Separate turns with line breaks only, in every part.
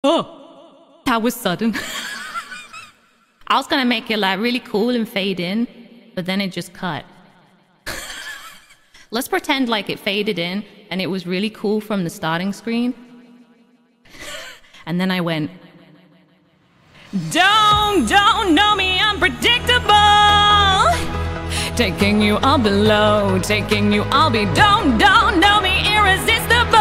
Oh, that was sudden. I was gonna make it like really cool and fade in, but then it just cut. Let's pretend like it faded in and it was really cool from the starting screen. And then I went, don't know me, unpredictable. Taking you all below, taking you all don't know me, irresistible.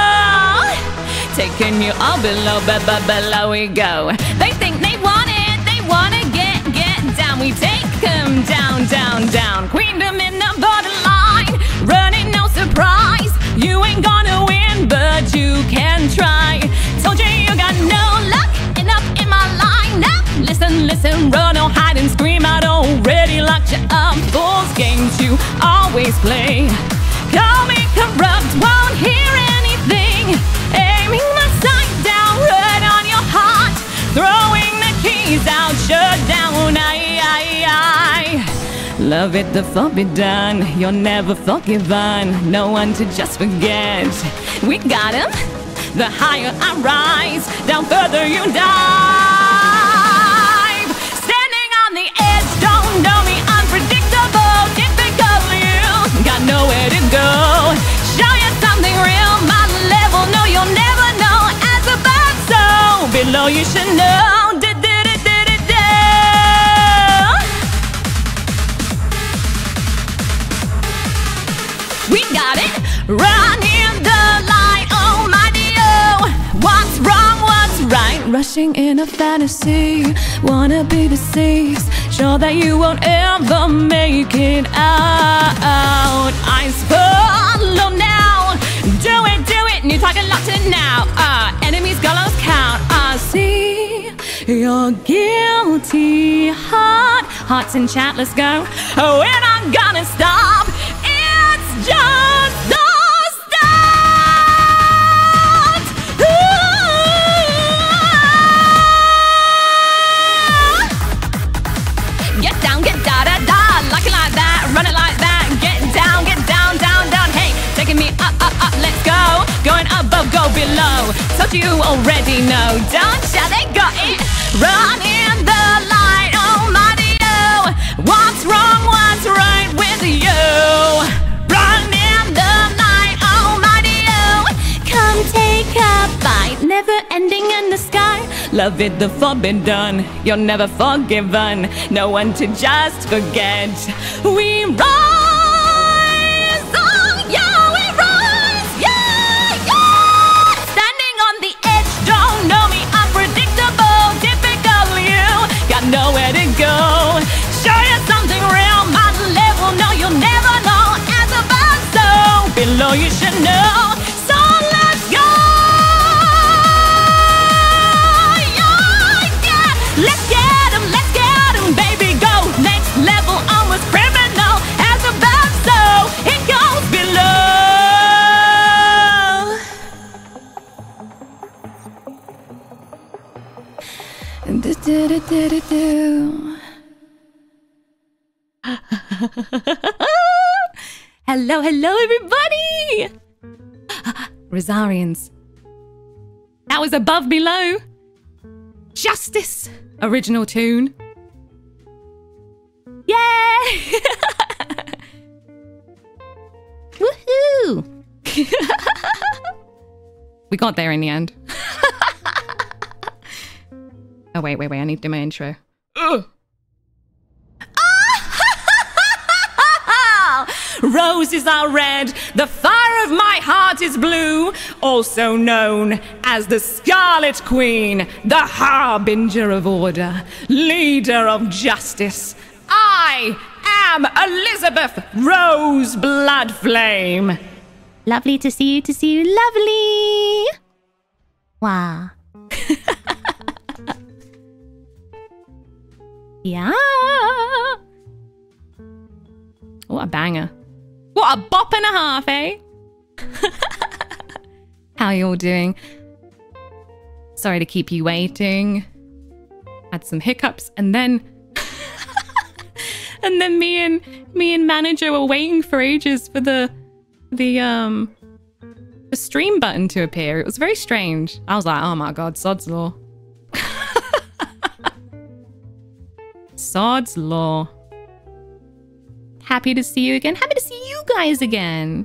Taking you all below, below we go. They think they want it, they wanna get down. We take them down. Queendom in the borderline, running no surprise. You ain't gonna win, but you can try. Told you got no luck, end up in my line. Now listen, run, no hide and scream. I'd already locked you up. Fool's games you always play. Call me corrupt, won't hear anything. Aiming my sight down right on your heart. Throwing the keys out, shut down. I love it, the forbidden. You're never forgiven. No one to just forget. We got him. The higher I rise, down further you dive. Standing on the edge, don't know me, unpredictable, difficult. You got nowhere to go. Show you something real, my level. No, you'll never know. As above, so below, you should know. We got it. Run in the light, almighty, oh. What's wrong, what's right? Rushing in a fantasy, wanna be deceased. Sure that you won't ever make it out. I follow now. Do it, new target locked in now. Enemies gallows count. I see your guilty hearts in chat, let's go. We're not gonna stop. It's just the start. Get down, get da. Like it like that, run it like that. Get down, down. Hey, taking me up, let's go. Going above, go below. Told you already know. Don't shout, they got it. Run in the light, almighty, oh. What's wrong, what's right with you? Take a bite, never ending in the sky. Love it, the forbidden. You're never forgiven. No one to just forget. We rise, oh yeah, we rise, yeah. Standing on the edge, don't know me, unpredictable, difficult. You got nowhere to go. Show you something real, my level. No, you'll never know. As above, so below, you should know. Let's get him, baby, go. Next level, almost criminal. As above, so it goes below. Hello, everybody. Rosarians. That was above, below. Justice. Original tune. Yay! Woohoo! We got there in the end. Oh, wait. I need to do my intro. Roses are red, the fire of my heart is blue, also known as the Scarlet Queen, the harbinger of order, leader of justice. I am Elizabeth Rose Bloodflame. Lovely to see you, lovely. Wow. Yeah. What a banger. What a bop and a half, eh? How are you all doing? Sorry to keep you waiting. Had some hiccups and then and then me and manager were waiting for ages for the the stream button to appear. It was very strange. I was like, oh my god, sod's law. Sod's law. Happy to see you again. Happy to see you guys again.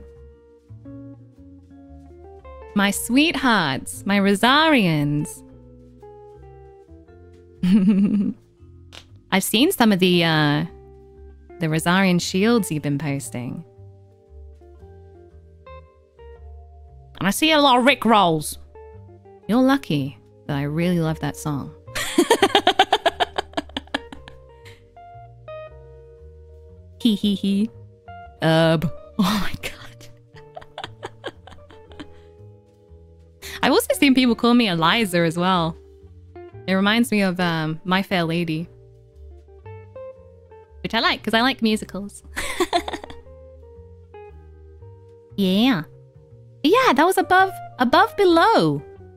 My sweethearts, my Rosarians. I've seen some of the Rosarian shields you've been posting. And I see a lot of Rick rolls. You're lucky that I really love that song. Hee hee hee. Oh my god. I've also seen people call me Eliza as well. It reminds me of My Fair Lady. Which I like, because I like musicals. Yeah. Yeah, that was above below.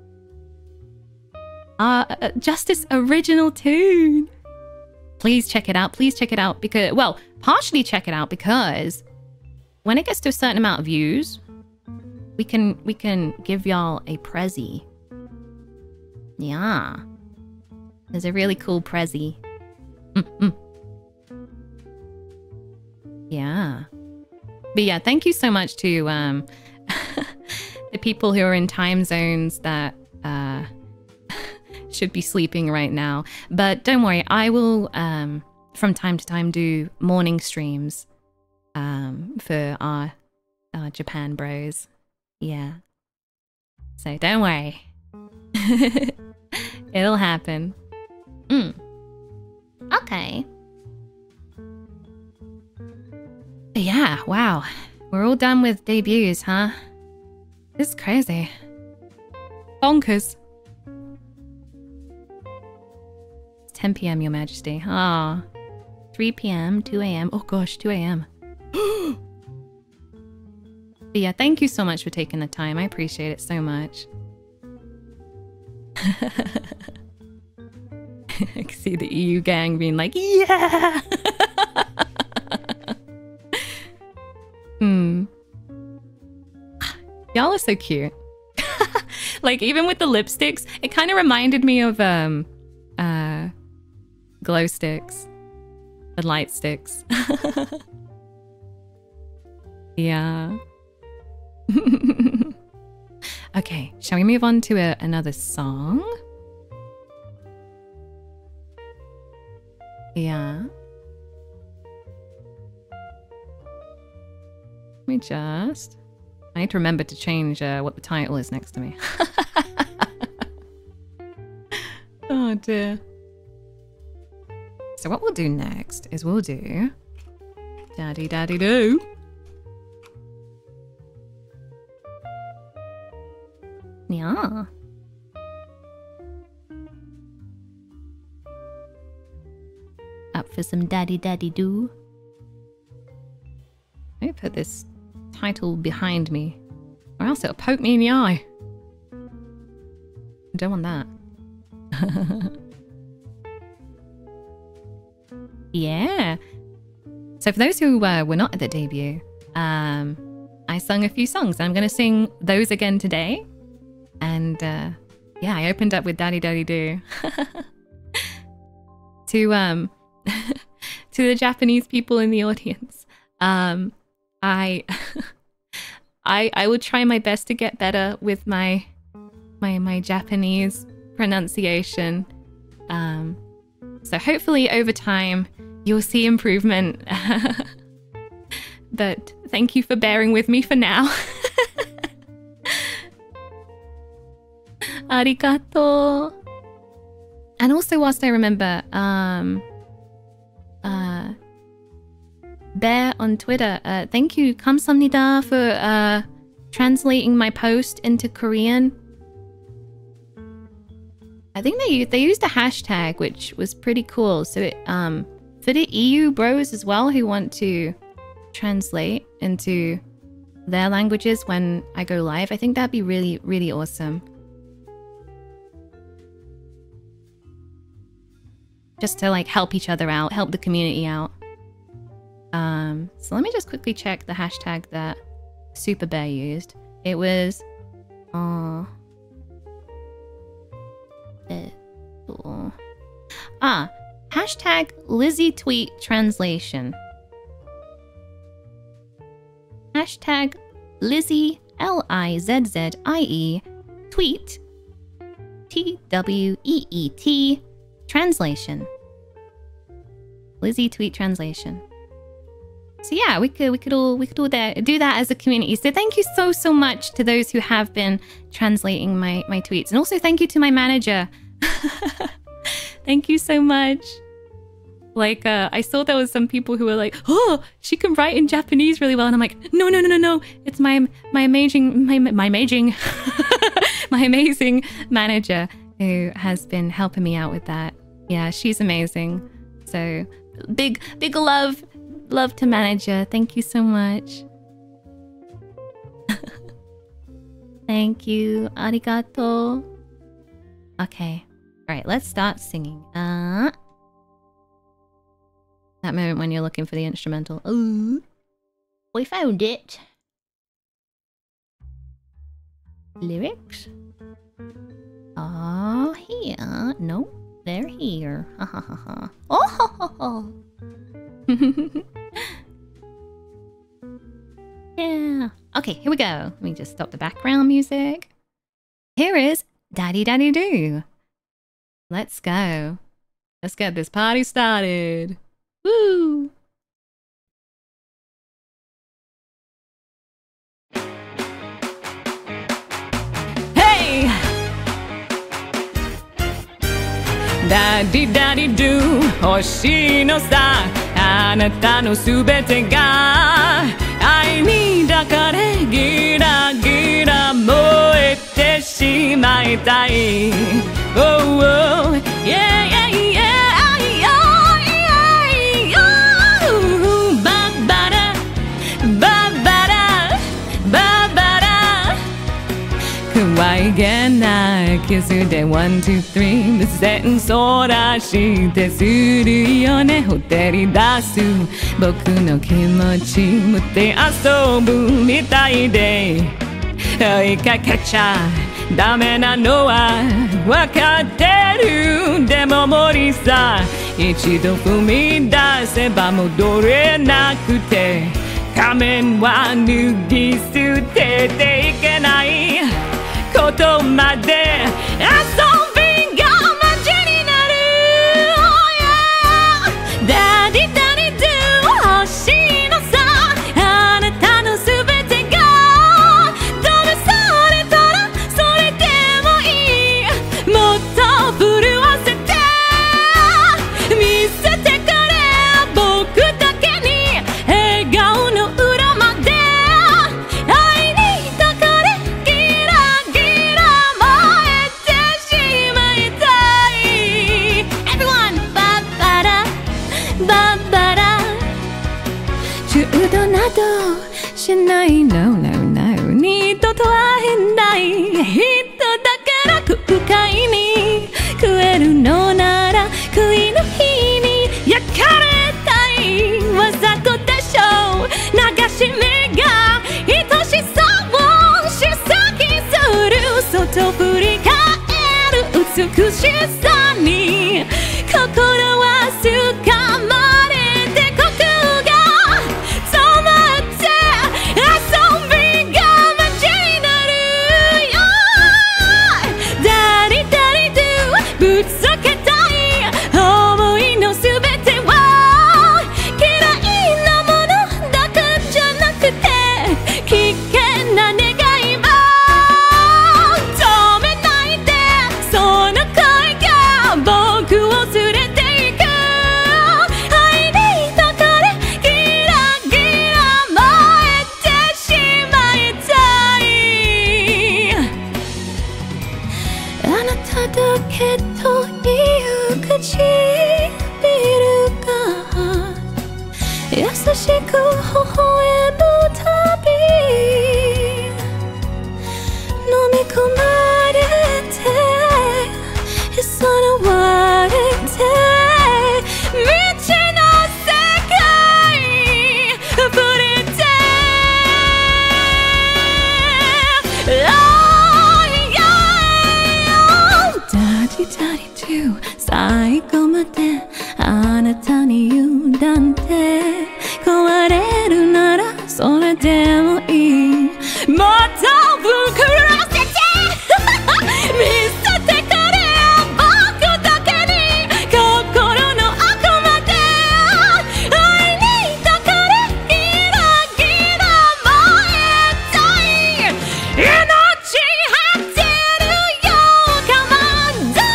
Justice original tune. Please check it out. Please check it out because, well, partially check it out because when it gets to a certain amount of views, we can give y'all a prezi. Yeah. There's a really cool prezi. Yeah. But yeah, thank you so much to the people who are in time zones that should be sleeping right now. But don't worry, I will from time to time do morning streams for our Japan bros. Yeah. So don't worry. It'll happen. Okay. Yeah, wow. We're all done with debuts, huh? This is crazy. Bonkers. It's 10 p.m, Your Majesty. Ah. 3 p.m, 2 a.m. Oh gosh, 2 a.m. But yeah, thank you so much for taking the time. I appreciate it so much. I can see the EU gang being like, yeah! Y'all are so cute. Like, even with the lipsticks, it kind of reminded me of glow sticks. The light sticks. Yeah. Okay, shall we move on to another song? Yeah. Let me just... I need to remember to change what the title is next to me. Oh dear. So what we'll do next is we'll do... Daddy Daddy Do. Yeah. Up for some Daddy Daddy Do. Let me put this title behind me, or else it'll poke me in the eye. I don't want that. Yeah. So for those who were not at the debut, I sung a few songs. I'm going to sing those again today. And yeah, I opened up with Daddy Daddy Do. To the Japanese people in the audience. I will try my best to get better with my Japanese pronunciation. So hopefully over time you'll see improvement. But thank you for bearing with me for now. Arigato. And also, whilst I remember, Bear on Twitter, thank you, 감사합니다, for translating my post into Korean. I think they used a hashtag, which was pretty cool. So it, for the EU bros as well who want to translate into their languages when I go live, I think that'd be really, really awesome. Just to like help each other out, help the community out. So let me just quickly check the hashtag that Super Bear used. It was あ#Lizzie tweet translation. #Lizzie LIZZIE tweet TWEET translation. Lizzie tweet translation. So yeah, we could all do that as a community. So thank you so much to those who have been translating my tweets, and also thank you to my manager. Thank you so much. Like I saw there was some people who were like, "Oh, she can write in Japanese really well," and I'm like, "No, it's my amazing my amazing manager who has been helping me out with that. Yeah, she's amazing. So big love to manager. Thank you so much. Thank you. Arigato. Okay. All right, let's start singing. That moment when you're looking for the instrumental. Ooh. We found it. Lyrics? Oh, here. No, they're here. Ha ha ha ha. Oh ho ho ho. Yeah. Okay, here we go. Let me just stop the background music. Here is Daddy Daddy Do. Let's go. Let's get this party started. Woo! Hey! Daddy Daddy Do 欲しいのさあなたのすべてが愛に抱かれギラギラ燃えてしまいたい Oh, oh, yeah, yeah, yeah, oh, ba-ba-da, ba-ba-da, ba-ba-da 可愛げなキスで1、2、3無線そうらしてするよねほてり出す僕の気持ち持って遊ぶみたいで追いかけちゃダメなのはわかってるでも無理さ一度踏み出せば戻れなくて仮面は脱ぎ捨てていけないことまで遊びがマジになる oh, yeah. Daddy Daddy Do 欲しいのさあなたのすべてがダメされたらそれでもいいもっと震わせて見せてくれ僕だけに笑顔の裏まで愛に抱かれギラギラ燃えてしまいたい Everyone! バッバラバッバラ中途などしない No, no, no 二度と会えない人だから空海に食えるのなら悔いの日に焼かれたいわざとでしょう流し目が愛しさをしさきする外振り返る美しさに心は掴まれて呼吸が止まって遊びがマジになる最後まであなたに言うなんて壊れるならそれでもいいもっと膨らせて見せてくれよ僕だけに心の奥まで愛に抱かれギラギラ燃えたい命張ってるよ Come on down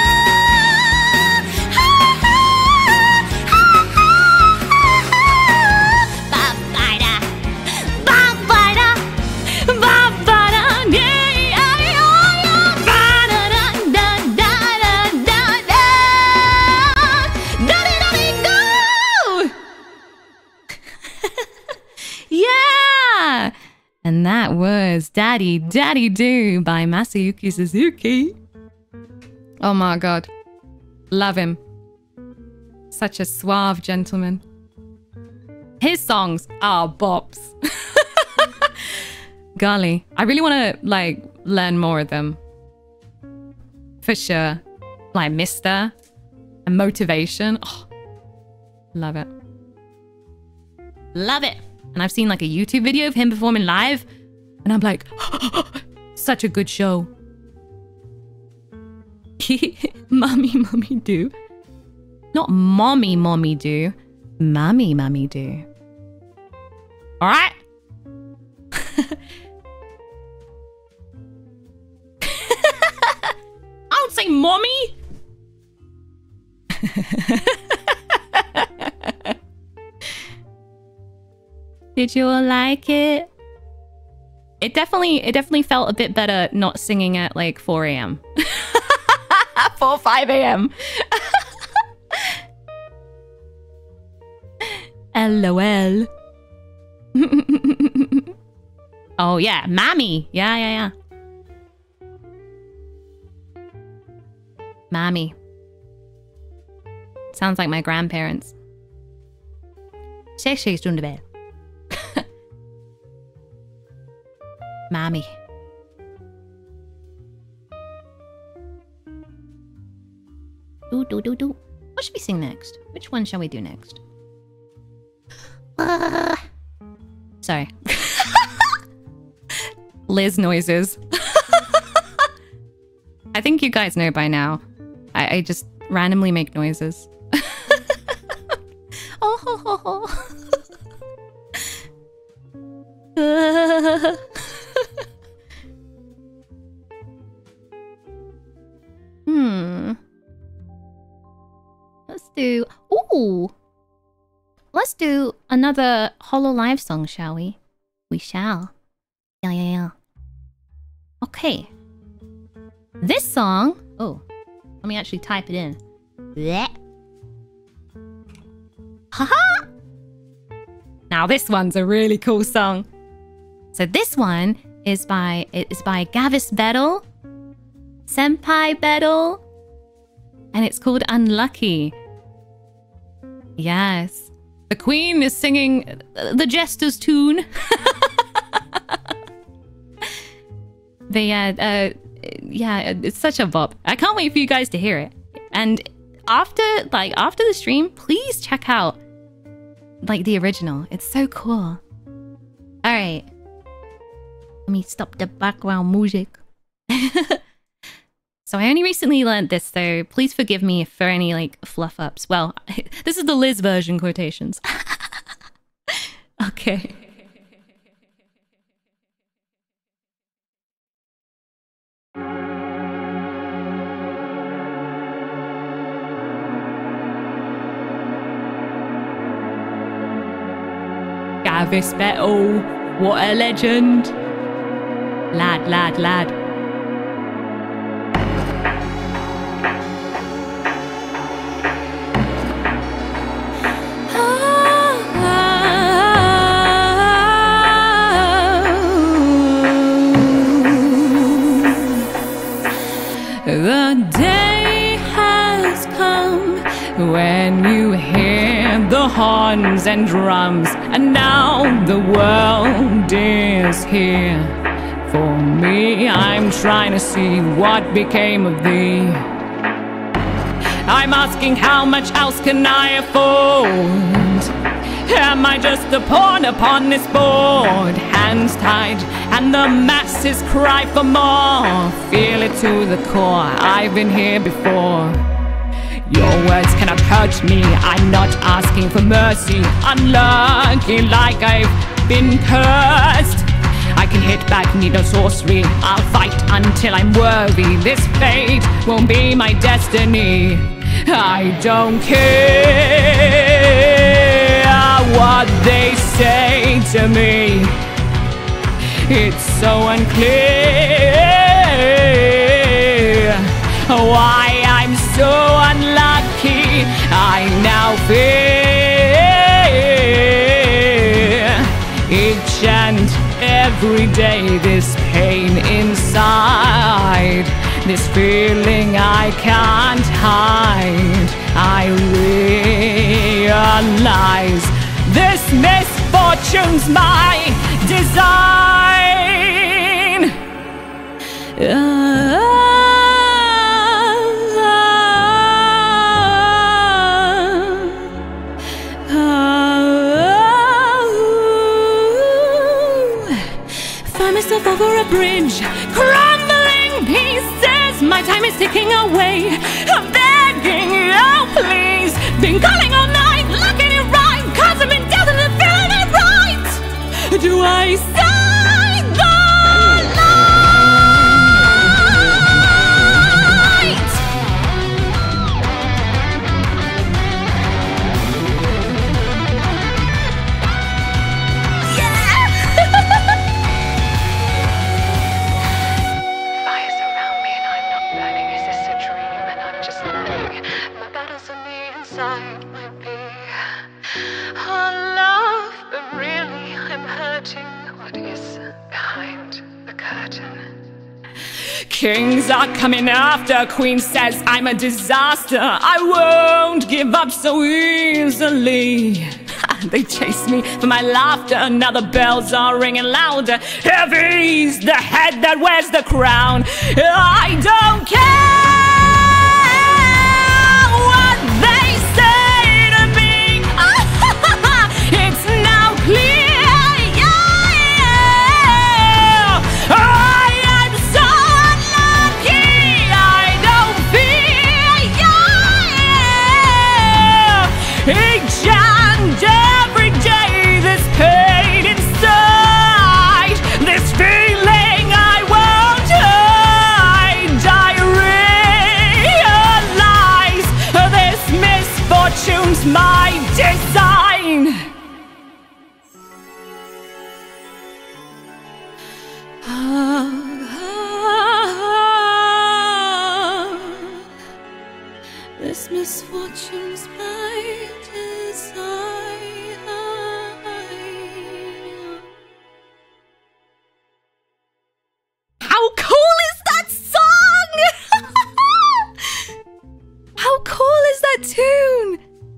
Yeah! And that was Daddy Daddy Do by Masayuki Suzuki. Oh my god. Love him. Such a suave gentleman. His songs are bops. Golly. I really want to, like, learn more of them. For sure. Like Mister and Motivation. Oh, love it. Love it. And I've seen like a YouTube video of him performing live. And I'm like, such a good show. Mommy, mommy do. Not mommy, mommy do. Mommy, mommy do. All right. I don't say mommy. Did you all like it? It definitely felt a bit better not singing at like 4 a.m. 4 5 a.m. LOL. Oh yeah, Mommy. Yeah. Mommy. Sounds like my grandparents. 6 stunder väl. Mommy. Do. What should we sing next? Which one shall we do next? Sorry. Liz noises. I think you guys know by now. I just randomly make noises. Oh. Let's do another Hololive song, shall we? We shall. Yeah. Okay. This song... Oh, let me actually type it in. Blech. Haha! Now this one's a really cool song. So this one is by Gavis Bedell, Senpai Bedell, and it's called Unlucky. Yes. The Queen is singing the Jester's tune. But yeah, it's such a bop. I can't wait for you guys to hear it. And after the stream, please check out like the original. It's so cool. All right. Let me stop the background music. So I only recently learned this, so please forgive me for any like fluff ups. Well, this is the Liz version, quotations. Okay. Gavis Bedell, what a legend. Lad. The day has come when you hear the horns and drums, and now the world is here. For me, I'm trying to see what became of thee. I'm asking how much else can I afford? Am I just a pawn upon this board? Hands tied and the masses cry for more. Feel it to the core, I've been here before. Your words cannot hurt me, I'm not asking for mercy. Unlucky like I've been cursed. I can hit back, need no sorcery. I'll fight until I'm worthy. This fate won't be my destiny. I don't care what they say to me. It's so unclear why I'm so unlucky. I now fear each and every day this pain inside, this feeling I can't hide. I realize this misfortune's my design. Find myself over a bridge, crumbling pieces. My time is ticking away. I'm begging you, please. Been calling all night, looking it right, 'cause I've been down and I'm feeling it right. Do I say the light? Yeah! Fire's around me and I'm not burning. Is this a dream and I'm just learning? My battles on the inside might be all love, but really I'm hurting. What is behind the curtain? Kings are coming after. Queen says I'm a disaster. I won't give up so easily. They chase me for my laughter. Now the bells are ringing louder. Heavy's the head that wears the crown. I don't care what they say to me. It's now clear, yeah. I am so unlucky. I don't fear, yeah. Each and every day, this pain inside, this feeling I won't hide. I realize this misfortune's my design. This misfortune's my design. How cool is that song? How cool is that tune?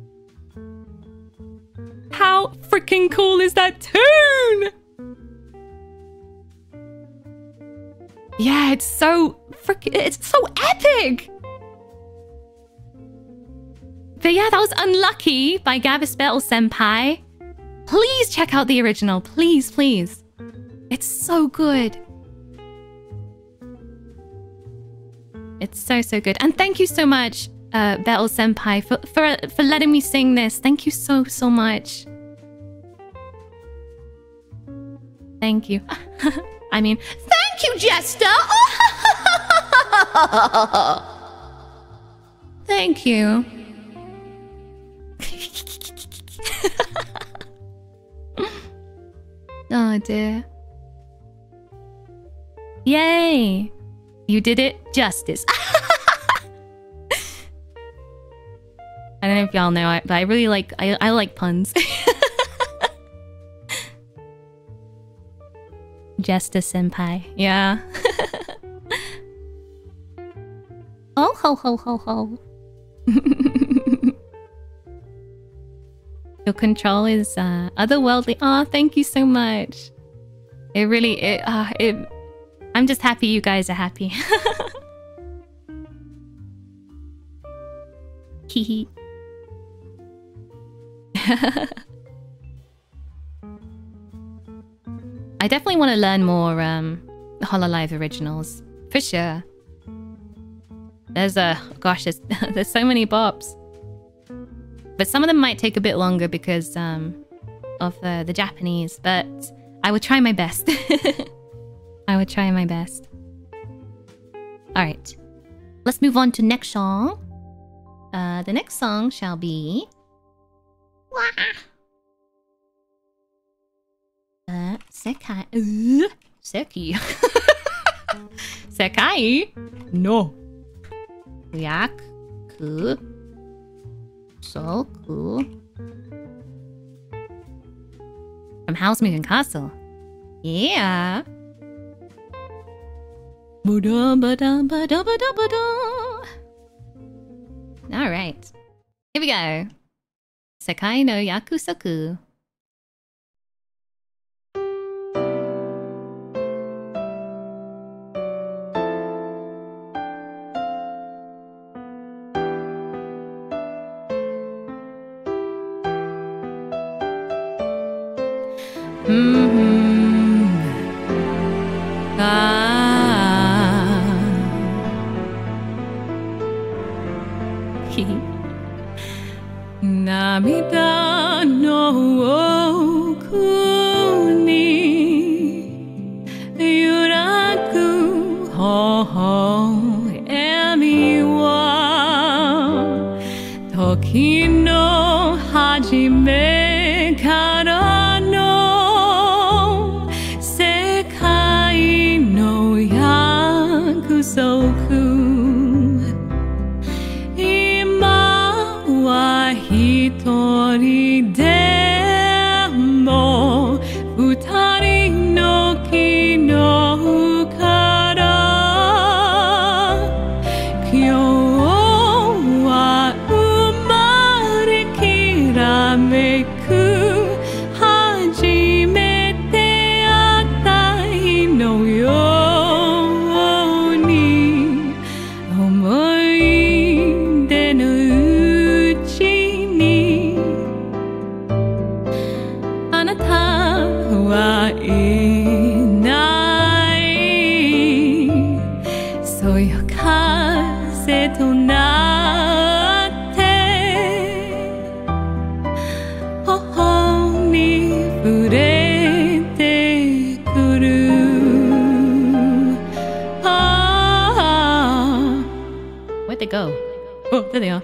How freaking cool is that tune? Yeah, it's so epic. But yeah, that was Unlucky by Gavis Battle Senpai. Please check out the original. Please, please. It's so good. It's so good. And thank you so much, Battle Senpai, for letting me sing this. Thank you so much. Thank you. I mean, thank you, Jester. Thank you. Oh dear. Yay! You did it justice. I don't know if y'all know it, but I really like I like puns. Jester Senpai. Yeah. Oh ho ho ho ho. Your control is otherworldly. Oh, thank you so much. It really I'm just happy you guys are happy. Hee I definitely want to learn more Hololive originals. For sure. There's gosh, there's so many bops. But some of them might take a bit longer because of the Japanese, but I would try my best. I would try my best. Alright. Let's move on to next song. The next song shall be... Sekai... Seki... Sekai no Yaku Soku from House Moving Castle. Yeah. Alright. Here we go. Sekai no Yakusoku. Namida no oku ni yuraku hohoemi wa toki no hajime kara no sekai no yakusoku Hitori de mo futari no ki no kara Kyo wa umare kirameku hajimete atai no yo ni omoi de no Where'd they go? Oh, there they are.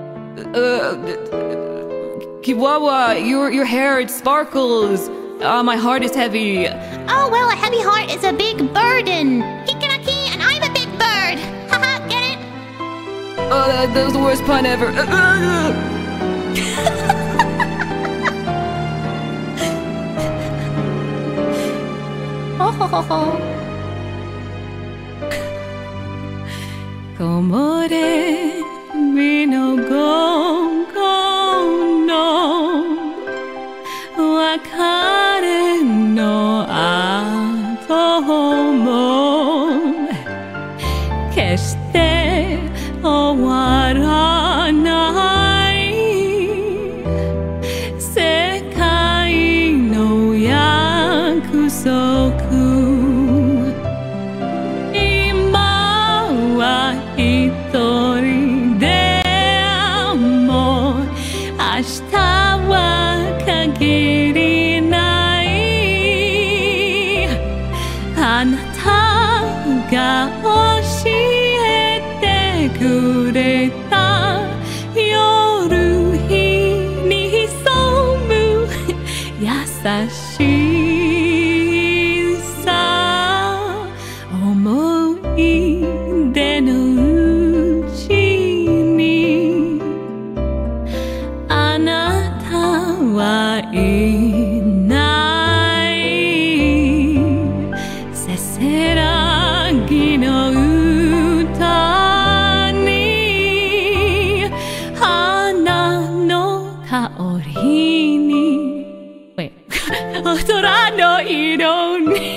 Kiwawa, your hair, it sparkles. My heart is heavy.
Oh, well, a heavy heart is a big burden. Hikaraki, and I'm a big bird. Haha, get it?
Oh, that was the worst pun ever.
Ho ho ho ho.
Komore mi no gongo no wakare no ato mo keshite owaranai sekai no yakusoku ima wa hitori de mo ashita wa kagiri nai anata ga oshiete kureta yoru hi ni hisomu yasashii sa omoi de no uchi ni anata wa inai seseragi no uta ni hana no kaori ni wait otora no iro ni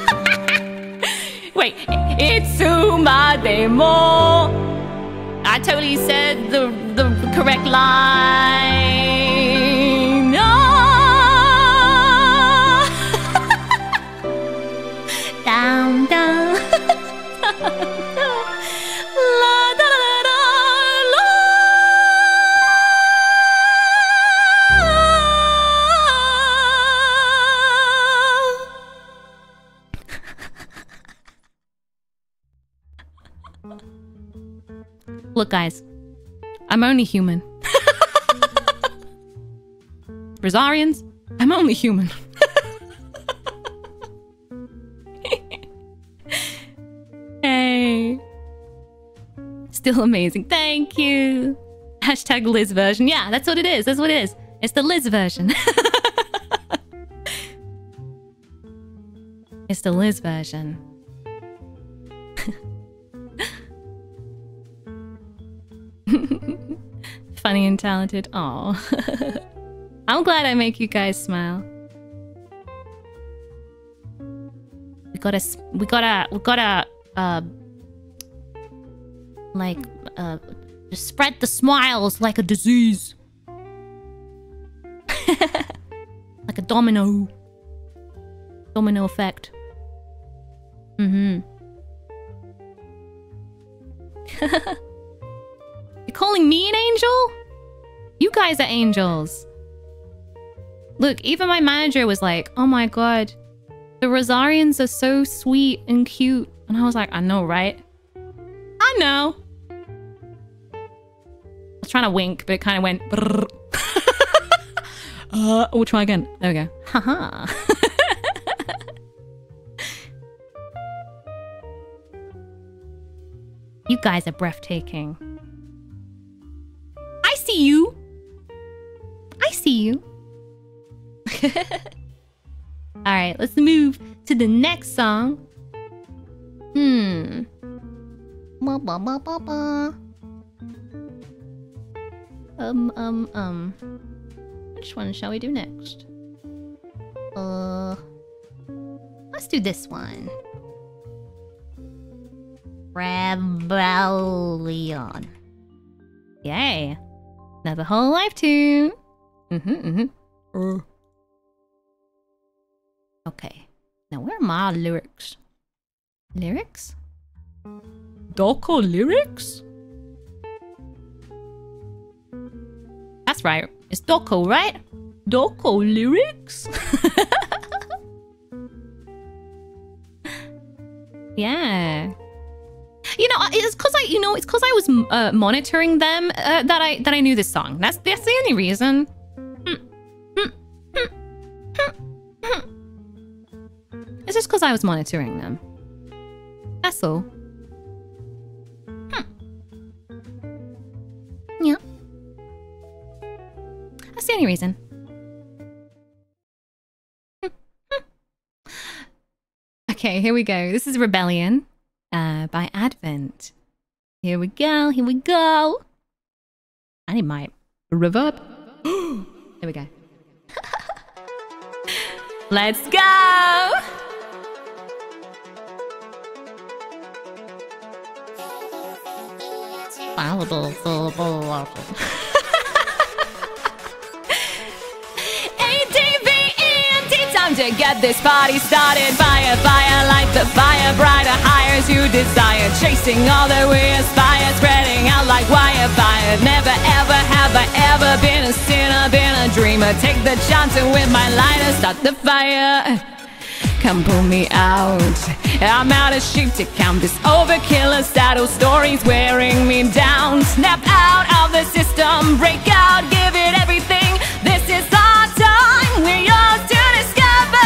wait itsuma demo I totally said the correct line. No.
Down, down.
La, da, da, da, la. Look, guys, I'm only human. Rosarians, I'm only human. Hey. Still amazing. Thank you. Hashtag Liz version. Yeah, that's what it is. That's what it is. It's the Liz version. It's the Liz version. Funny and talented. Aw. I'm glad I make you guys smile. We gotta just spread the smiles like a disease. Like a domino effect. You're calling me an angel? You guys are angels. Look, even my manager was like, oh my god, the Rosarians are so sweet and cute. And I was like, I know, right? I know. I was trying to wink, but it kind of went brrr. We'll try again. There we go. Haha. You guys are breathtaking. I see you. I see you. All right, let's move to the next song.
Ba, ba, ba, ba, ba.
Which one shall we do next?
Let's do this one. Rebellion.
Yay. Another whole life tune. Okay. Now where are my lyrics? Lyrics? Doko lyrics? That's right. It's Doko, right? Doko lyrics? Yeah. You know, it's because I was monitoring them that I knew this song. That's the only reason. It's just because I was monitoring them. That's all. Yeah. That's the only reason. Okay, here we go. This is Rebellion by Advent. Here we go. Here we go. I need my reverb. Here we go. Let's go. Time to get this party started. Fire, fire, light the fire brighter, higher as you desire. Chasing all that we aspire, spreading out like wildfire. Never ever have I ever been a sinner, been a dreamer. Take the chance and with my lighter start the fire. Come pull me out. I'm out of sheep to count. This overkill of saddle stories wearing me down. Snap out of the system, break out, give it everything. This is our time, we're yours to discover.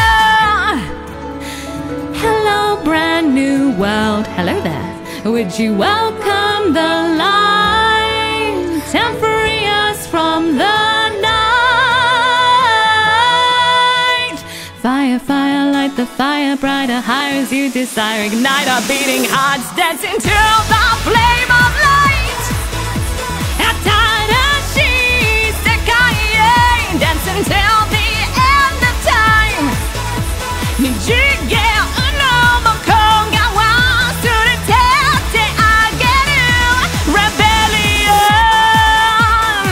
Hello, brand new world. Hello there. Would you welcome the light and free us from the night? Fire, fire, light the fire brighter, higher as you desire. Ignite our beating hearts, dance into the flame of light. Atarashi Sekai, dance until the end of time. Nijige uno mokonga wa surete ageru. Rebellion,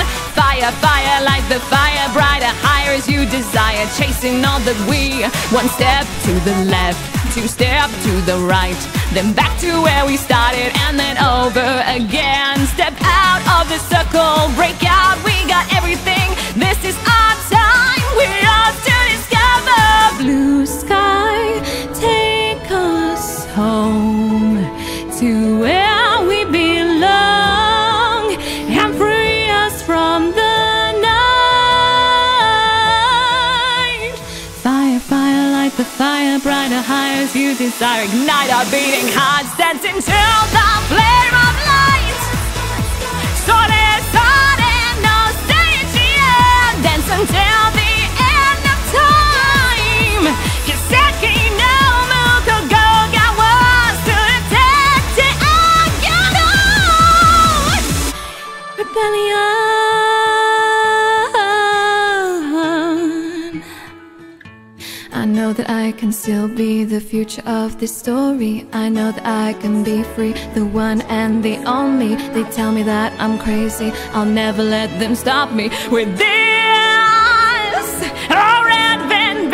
desire, chasing all that we. One step to the left, two step to the right, then back to where we started, and then over again. Step out of the circle, break out, we got everything. This is our time, we're off to discover. Blue sky, take us home to where we belong, and free us from the night. Fire, fire, light the fire, brighter, higher as you desire. Ignite our beating hearts, dance into the flame of light. Sole, sole, no stage, yeah. Dance until the end of time. Kiseki no muko go ga wa surete agano. Rebellion. I know that I can still be the future of this story. I know that I can be free, the one and the only. They tell me that I'm crazy, I'll never let them stop me with this. Our advent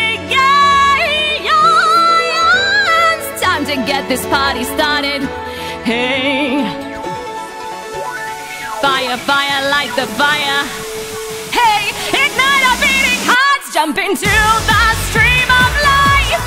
begins. Time to get this party started. Hey, fire, fire, light the fire. Hey, ignite our beating hearts, jump into the stream of life.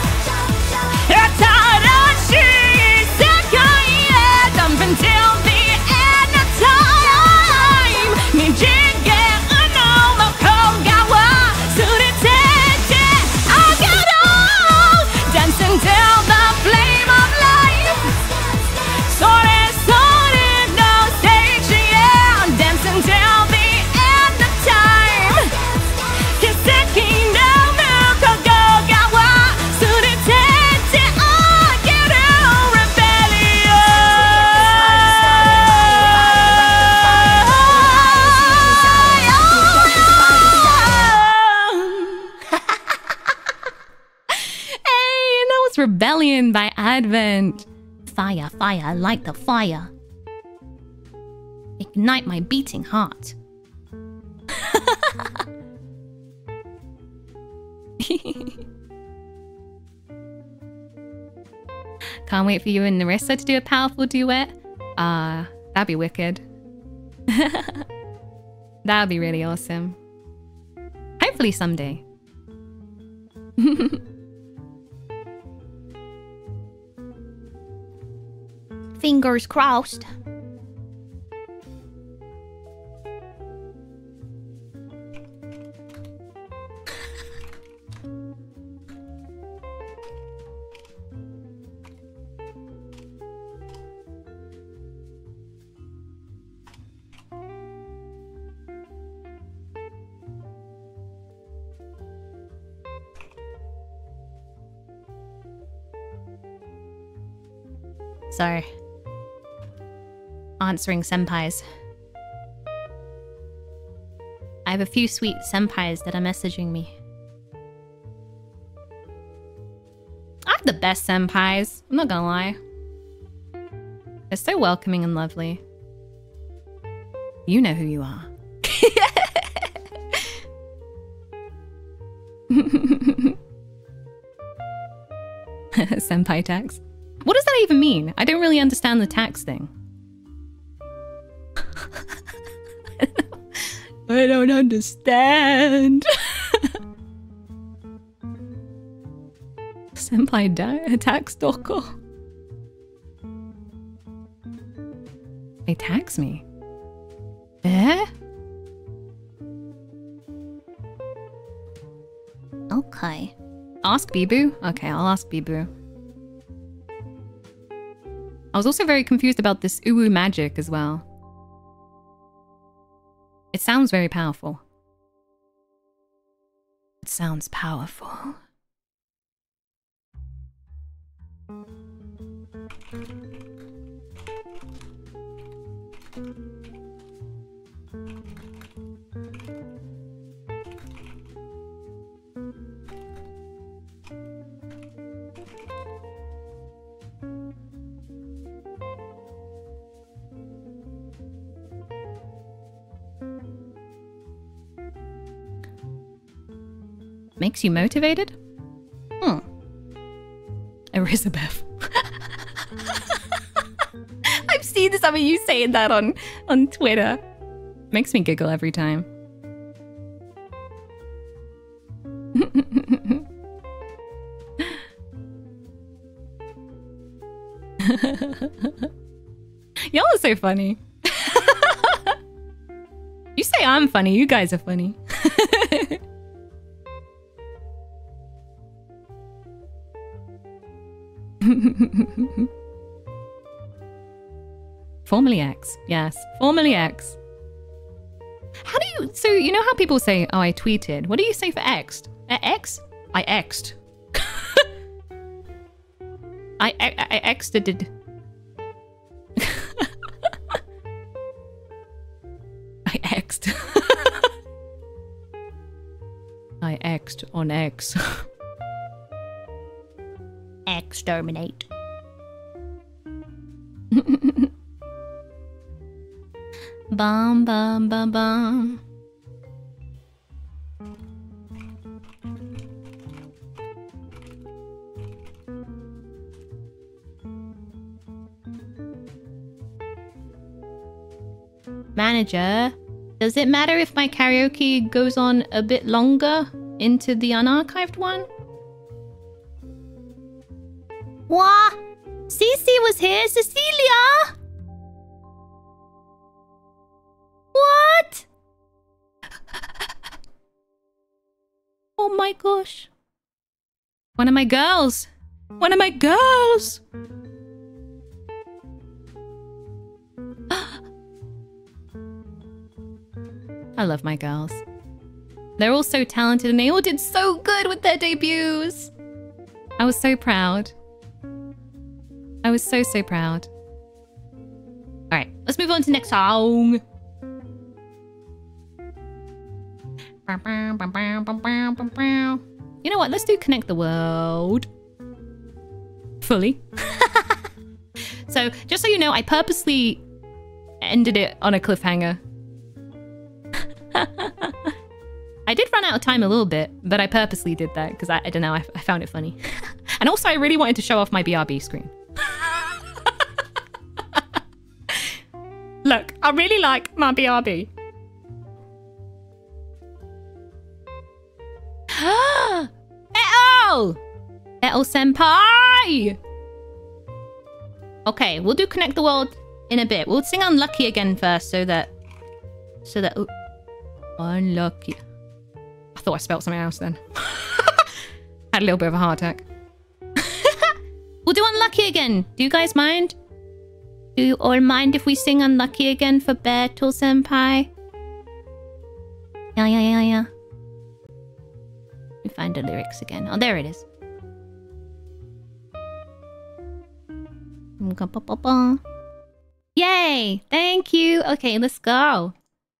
Tadashi Sekai, yeah. Jump until the end of time. Nijige uno moko ga wa surete agano. Dance until the flame of life. Sore, sore, no stage, yeah. Dance until the end of time. Kiseki no muko go ga wa surete agano. Hey, that was Rebellion by Advent. Fire, fire, light the fire. Ignite my beating heart. Can't wait for you and Narissa to do a powerful duet. That'd be wicked. That'd be really awesome. Hopefully someday.
Fingers crossed.
So, answering senpais. I have a few sweet senpais that are messaging me. I have the best senpais, I'm not gonna lie. They're so welcoming and lovely. You know who you are. Senpai tax. What does that even mean? I don't really understand the tax thing. I don't understand. Senpai tax doko. They tax me. Eh?
Okay.
Ask Bibu? Okay, I'll ask Bibu. I was also very confused about this uwu magic as well. It sounds very powerful. It sounds powerful. Makes you motivated? Elizabeth. I've seen some of you saying that on Twitter. Makes me giggle every time. Y'all are so funny. You say I'm funny, you guys are funny. Formerly X. Yes, formerly X. How do you... So, you know how people say, oh, I tweeted. What do you say for X'd? X? I X'd. I X'd. I X'd. I X'd on X.
Exterminate.
Bum bum bum bum. Manager, does it matter if my karaoke goes on a bit longer into the unarchived one?
What? Cece was here, Cecilia! What?
Oh my gosh. One of my girls. One of my girls. I love my girls. They're all so talented and they all did so good with their debuts. I was so proud. I was so, so proud. All right, let's move on to the next song. You know what? Let's do Connect the World. Fully. So, just so you know, I purposely ended it on a cliffhanger. I did run out of time a little bit, but I purposely did that because I don't know, I found it funny. And also, I really wanted to show off my BRB screen. Look, I really like my BRB. Eto! Eto senpai! Okay, we'll do Connect the World in a bit. We'll sing Unlucky again first so that... Oh, unlucky. I thought I spelled something else then. Had a little bit of a heart attack. We'll do Unlucky again. Do you guys mind? Do you all mind if we sing Unlucky again for Bertel senpai? Yeah. Let me find the lyrics again. Oh, there it is. Yay! Thank you. Okay, let's go.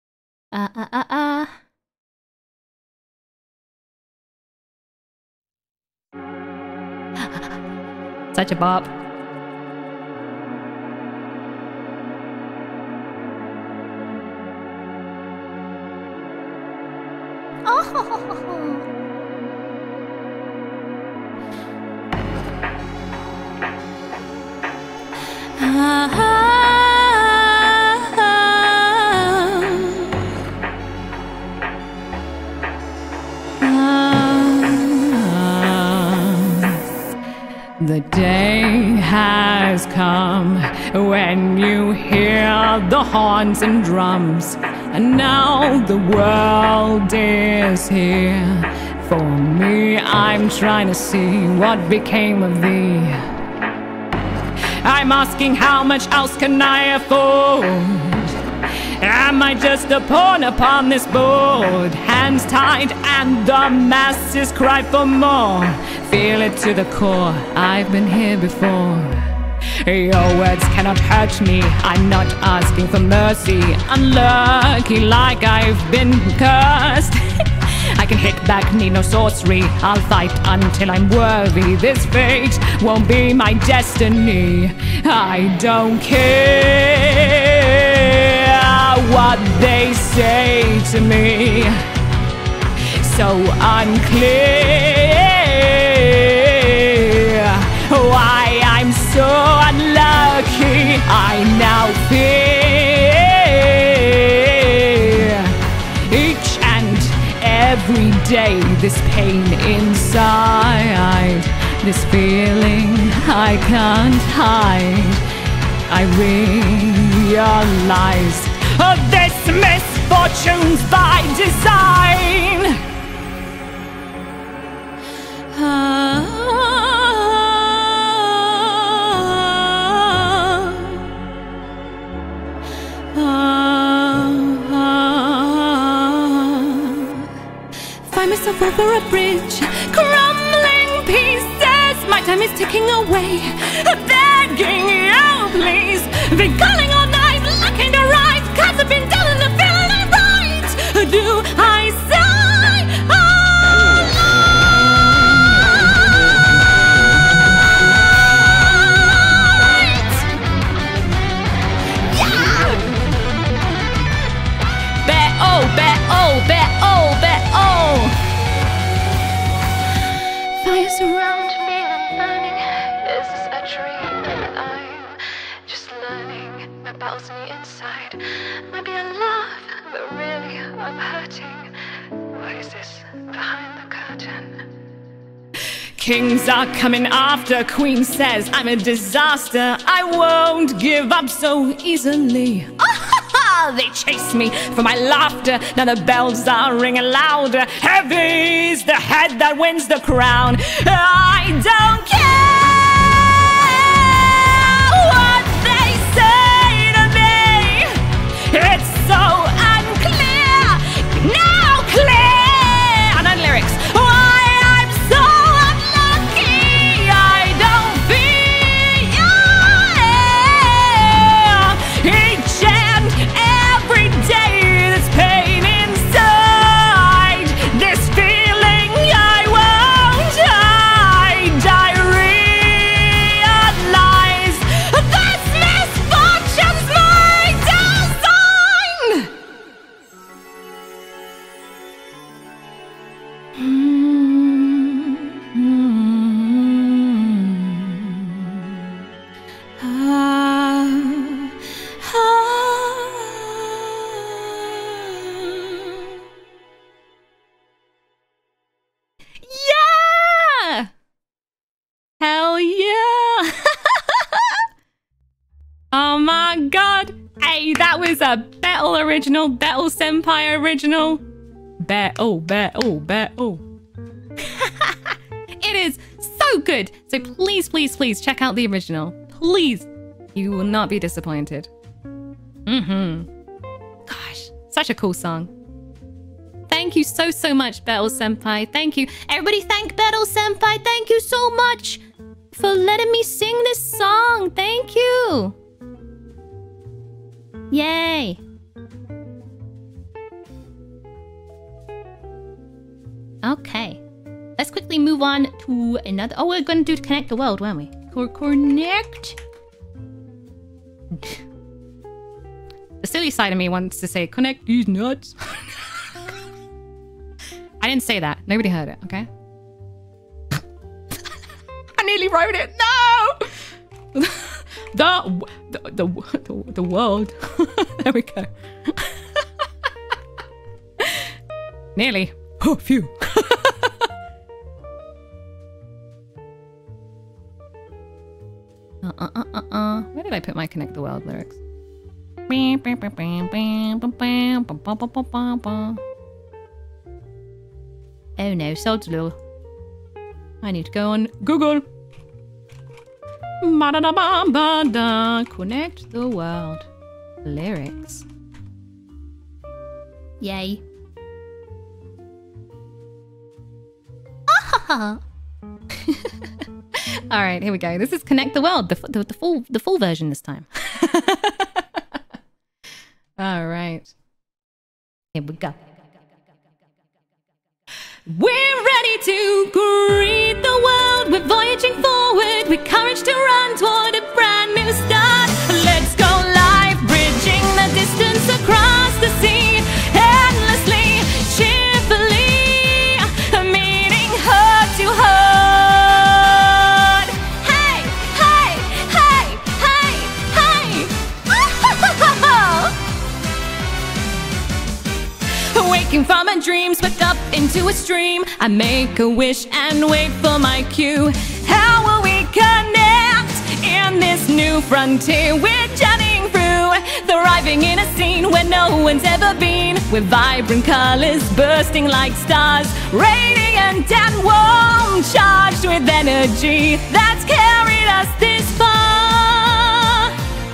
Such a bop. The day has come when you hear the horns and drums, and now the world is here. For me, I'm trying to see what became of thee. I'm asking how much else can I afford? Am I just a pawn upon this board? Hands tied and the masses cry for more. Feel it to the core, I've been here before. Your words cannot hurt me, I'm not asking for mercy. Unlucky like I've been cursed. I can hit back, need no sorcery. I'll fight until I'm worthy. This fate won't be my destiny. I don't care what they say to me. so unclear. Why I'm so unlucky, I now fear. Each and every day, this pain inside, this feeling I can't hide. I realize this misfortune's by design.
Find myself over a bridge, crumbling pieces. My time is ticking away, begging you, please. Been calling all night, looking to right, 'cause I've been telling the feeling right. Do I say alright? Yeah!
Bet-oh.
Fire surround
Me, I'm burning. Is this a dream? I'm just learning about me inside. Might be a love, but really I'm hurting. What is this behind the curtain?
Kings are coming after. Queen says I'm a disaster. I won't give up so easily. They chase me for my laughter. Now the bells are ringing louder. Heavy's the head that wins the crown. I don't care what they say to me. It's so unclear, now clear. And then lyrics. Why I'm so unlucky, I don't feel each and every day this pain inside, this feeling I won't hide. I realize this misfortune's my design. Yeah! Hell yeah! Oh my god! Hey, that was a Battle original, Battle Senpai original. Battle. It is so good. So please check out the original. Please. You will not be disappointed. Gosh, such a cool song. Thank you so much, Battle Senpai. Thank you. Everybody thank Battle Senpai. Thank you so much for letting me sing this song. Thank you. Yay. Okay. Let's quickly move on to another... Oh, we're going to do Connect the World, weren't we? Connect. The silly side of me wants to say, connect these nuts. I didn't say that. Nobody heard it, okay? I nearly wrote it. No! The world. There we go. Nearly. Oh, phew. Where did I put my Connect the World lyrics? Oh no, sod's law. I need to go on Google. Connect the World. Lyrics. Yay. All right, here we go. This is Connect the World, the full version this time. All right. Here we go. We're ready to greet the world. We're voyaging forward with courage to run toward a brand new start. Let's go live, bridging the distance across the sea, endlessly, cheerfully.
to a stream. I make a wish and wait for my cue. How will we connect in this new frontier we're journeying through? Thriving in a scene where no one's ever been, with vibrant colors bursting like stars, radiant and warm, charged with energy that's carried us this far.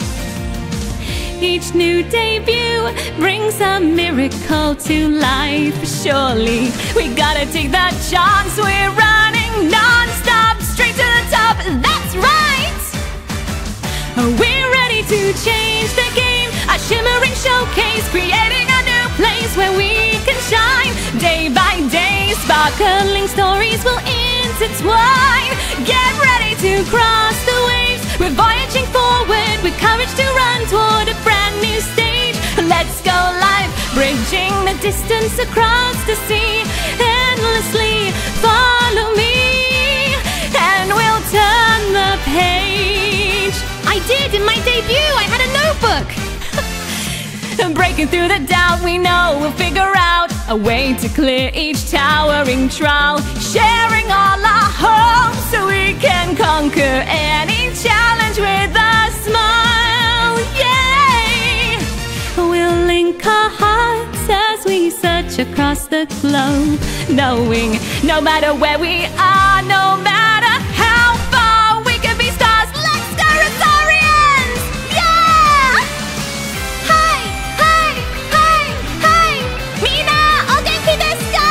Each new debut brings a miracle to life. Surely we gotta take that chance. We're running non-stop, straight to the top. That's right. We're ready to change the game, a shimmering showcase, creating a new place where we can shine. Day by day, sparkling stories will intertwine. Get ready to cross the waves. We're voyaging forward with courage to run toward a brand new stage. Let's go live, bridging the distance across the sea. Endlessly follow me, and we'll turn the page.
I did in my debut. I had a notebook.
Breaking through the doubt, we know we'll figure out a way to clear each towering trial. Sharing all our hopes so we can conquer any challenge with a smile. Yay! We'll link our hearts as we search across the globe, knowing no matter where we are, no matter how far, we can be stars. Let's go, Rosarians! Yeah!
Hi, hi, hi, hi. Mina, o genki desu ka?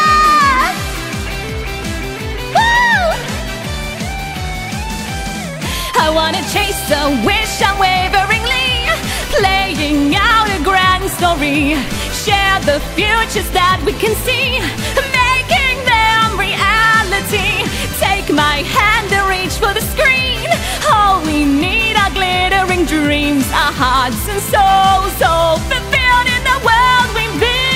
Woo!
I wanna chase a wish unwaveringly, playing out a grand story. Share the futures that we can see, making them reality. Take my hand and reach for the screen. All we need are glittering dreams, our hearts and souls so fulfilled in the world we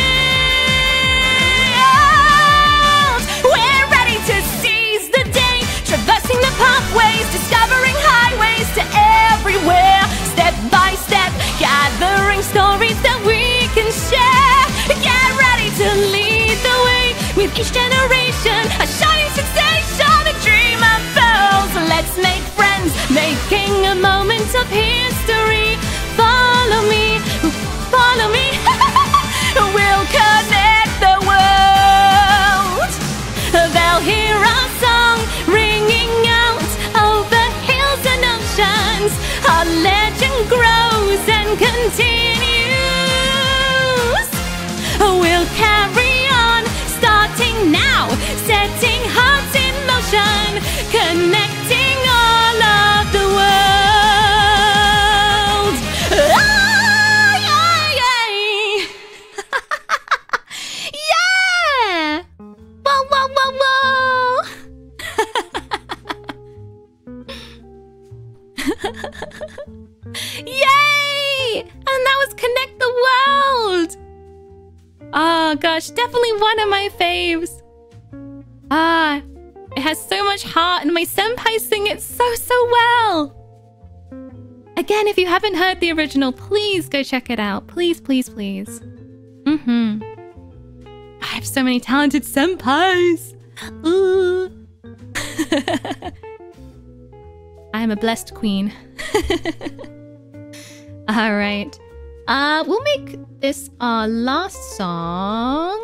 build. We're ready to seize the day, traversing the pathways, discovering highways to everywhere. Step by step, gathering stories that we can share. Get ready to lead the way, with each generation a shining sensation, a dream unfurls. Let's make friends, making a moment of history. Follow me, follow me. We'll connect the world. They'll hear our song ringing out over hills and oceans. Our legend grows and continues. We'll carry on, starting now, setting hearts in motion, connecting all of the world. Ah, yeah, yeah.
Yeah! Whoa, whoa, whoa, whoa!
Yay! And that was Connect the World! Oh gosh, definitely one of my faves. It has so much heart and my senpai sing it so well. Again, if you haven't heard the original, please go check it out. Please, please, please. I have so many talented senpais. Ooh. I am a blessed queen. All right. We'll make this our last song.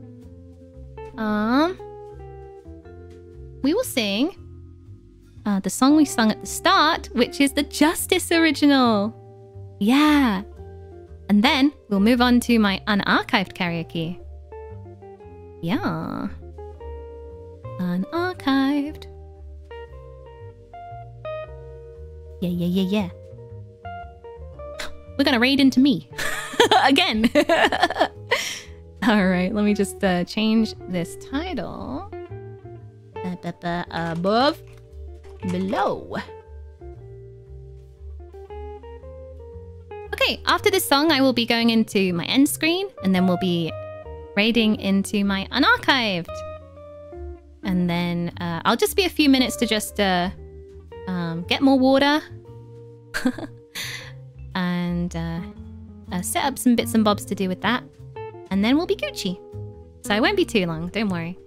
We will sing the song we sung at the start, which is the Justice original. Yeah. And then we'll move on to my unarchived karaoke. Yeah. Unarchived. Yeah. We're gonna raid into me. Again. Alright, let me just change this title. Above. Below. Okay, after this song, I will be going into my end screen, and then we'll be raiding into my unarchived. And then I'll just be a few minutes to just get more water. And set up some bits and bobs to do with that. And then we'll be Gucci. So it won't be too long, don't worry.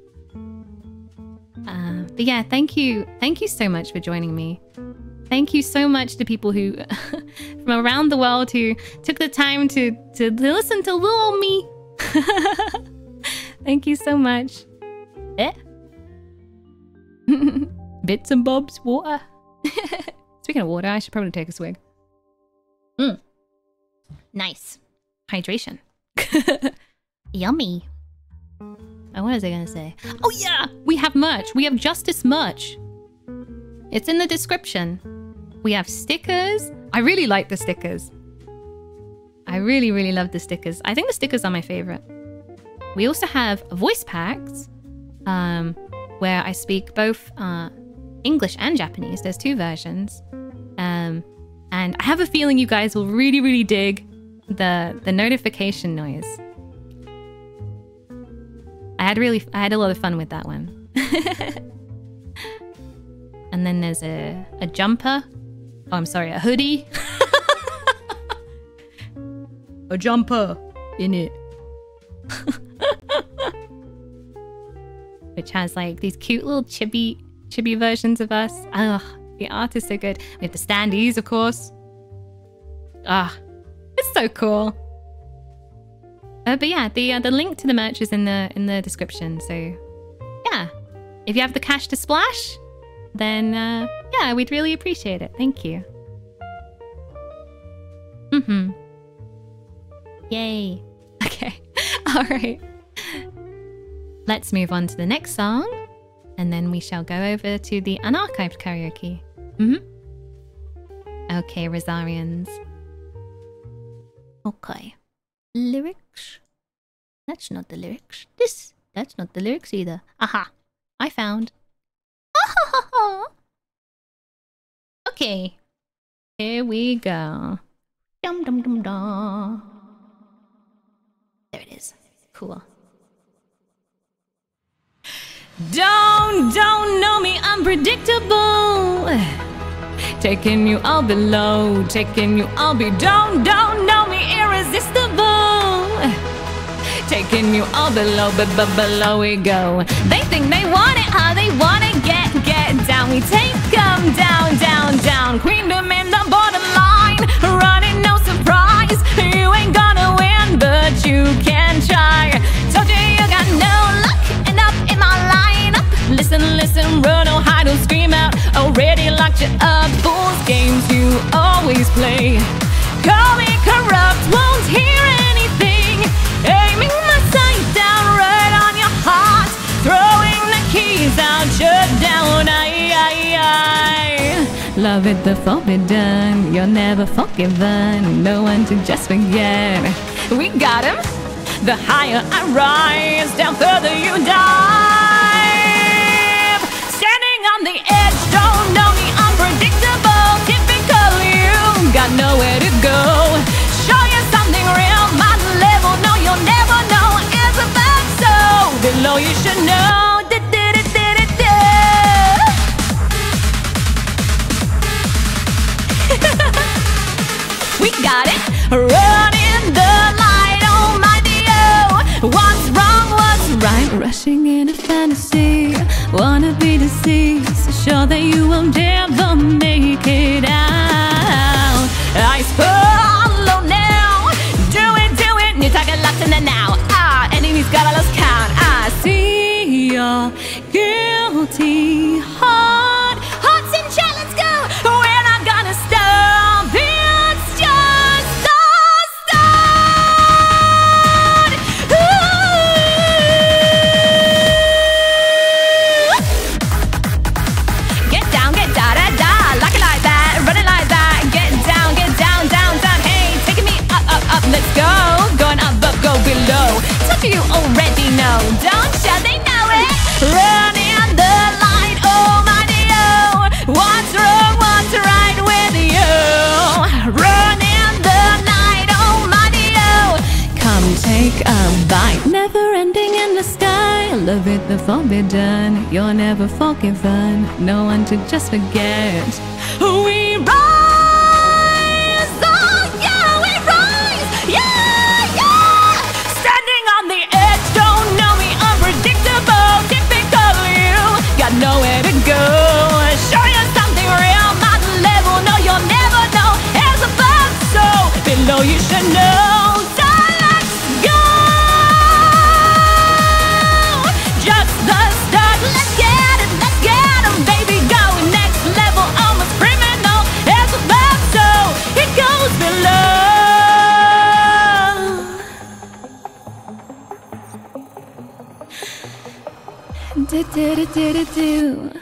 But yeah, thank you so much for joining me. Thank you so much to people who from around the world who took the time to listen to little me. Thank you so much. Bits and bobs water. Speaking of water, I should probably take a swig.
Nice.
Hydration.
Yummy.
Oh, what was I gonna say? Oh yeah! We have merch. We have Justice merch. It's in the description. We have stickers. I really like the stickers. I really, really love the stickers. I think the stickers are my favorite. We also have voice packs, where I speak both English and Japanese. There's 2 versions. And I have a feeling you guys will really, really dig the notification noise. I had a lot of fun with that one. And then there's a jumper. Oh, I'm sorry, a hoodie. A jumper in it. Which has like these cute little chibi versions of us. Oh, the art is so good. We have the standees, of course. Ah, it's so cool. But yeah, the link to the merch is in the description. So yeah, if you have the cash to splash, then yeah, we'd really appreciate it. Thank you. Yay. Okay. All right. Let's move on to the next song, and then we shall go over to the unarchived karaoke. Okay, Rosarians. Okay. Lyrics? That's not the lyrics. That's not the lyrics either. Aha! I found. Okay. Here we go. Dum dum dum dum. There it is. Cool. Don't know me, unpredictable. Taking you all below, taking you all be. Don't know me, irresistible. Taking you all below, but below we go. They think they want it, how they wanna get down. We take them down. Queendom in the borderline, running no surprise. You ain't gonna win, but you can try. Told you got no luck, end up in my lineup. Listen, run or hide or scream out. Already locked you up, fools games you always play. Call me corrupt, won't hear anything. Aiming my sight down right on your heart. Throwing the keys out, shut down, I. Love it, the forbidden. You're never forgiven. No one to just forget. We got him. The higher I rise, down further you dive. Standing on the edge, don't know me, unpredictable. Typical, you got nowhere to go. Show you something real, my level. No, you'll never know. It's a fact, so below you should know. We got it. Running the light, oh my Dio. What's wrong, what's right? Rushing in a fantasy. Wanna be deceived, so sure that you will never make it out. I follow now. Do it. You talk a lot in the now. Enemies got a lost count. I see your guilty heart. Hearts in chat, let's go. We're not gonna stop. Let's go, going up, go below. Told you already know, don't you? They know it. Running the light, oh my Dio. What's wrong, what's right with you? Running the night, oh my Dio. Come take a bite. Never ending in the sky. Love it, the forbidden. You're never forgiven. No one to just forget. We rise. Yeah! Standing on the edge, don't know me,
emotional. So let's go. Just the start. Let's get it, baby. Go next level, almost criminal. It's above, so it goes below. Do do do do do do.